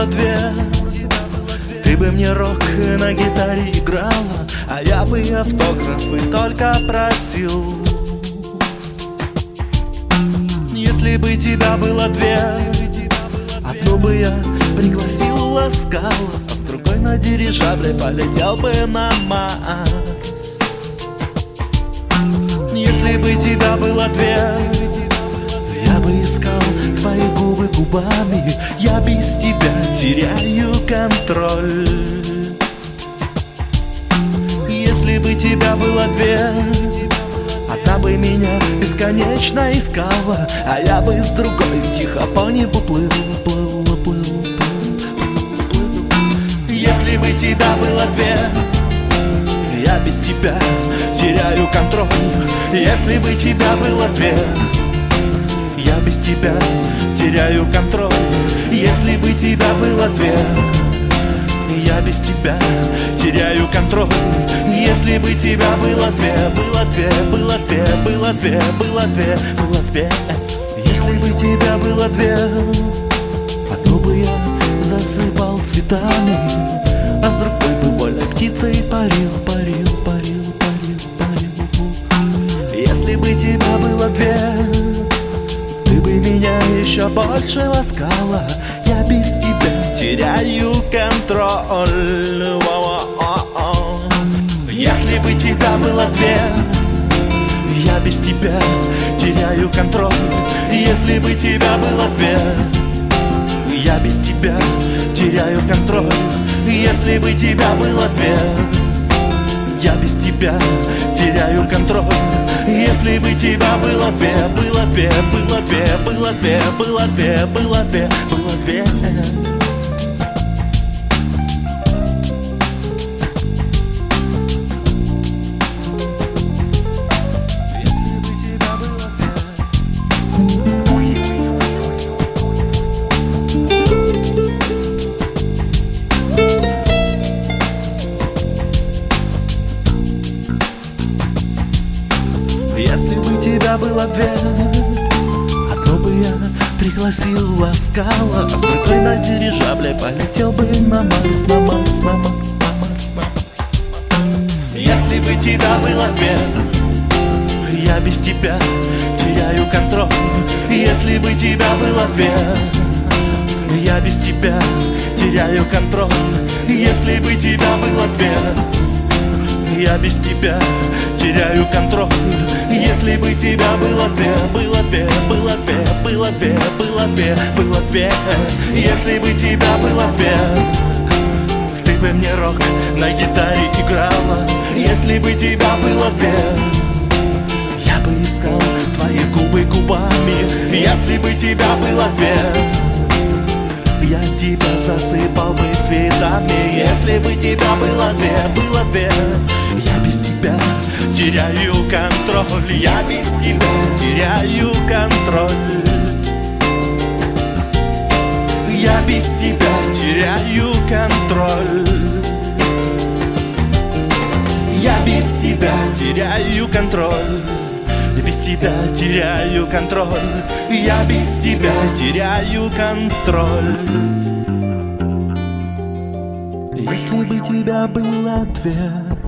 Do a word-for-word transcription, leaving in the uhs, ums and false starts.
две, ты бы мне рок на гитаре играла, а я бы автографы только просил. Если бы тебя было две, одну бы я пригласил, ласкала, а с другой на дирижабле полетел бы на Марс. Если бы тебя было две, я бы искал твои губы губами, я без тебя теряю контроль. Если бы тебя было две, одна бы меня бесконечно искала, а я бы с другой тихо по небу плыл, плыл, плыл, плыл, плыл. Если бы тебя было две, я без тебя теряю контроль. Если бы тебя было две, я без тебя теряю контроль. Если бы тебя было две, я без тебя теряю контроль. Если бы тебя было две, было две, было две, было две, было две, было две. Если бы тебя было две, одну бы я засыпал цветами, а с другой бы вольной птицей парил, парил, парил, парил, парил. Если бы тебя было две, ты бы меня еще больше ласкала, я без тебя теряю контроль. Если бы тебя было две, я без тебя теряю контроль. Если бы тебя было две, я без тебя теряю контроль. Если бы тебя было две, я без тебя теряю контроль. Если бы тебя было две, было две, было две, было две, было две, было две, было две. Если бы тебя было две, одну бы я пригласил, ласкала, а с другой на дирижабле полетел бы на Марс, на Марс, на Марс, на Марс, на Марс. Если бы тебя было две, я без тебя теряю контроль. Если бы тебя было две, я без тебя теряю контроль. Если бы тебя было две, я без тебя теряю контроль. Если бы тебя было две, было две, было две, было две, было две, было две. Если бы тебя было две, ты бы мне рок на гитаре играла. Если бы тебя было две, я бы искал твои губы губами. Если бы тебя было две, я тебя засыпал бы цветами. Если бы тебя было две, было две, я без тебя теряю контроль. Я без тебя теряю контроль. Я без тебя теряю контроль. Я без тебя теряю контроль. Я без тебя теряю контроль. Я без тебя теряю контроль. Если бы тебя было две,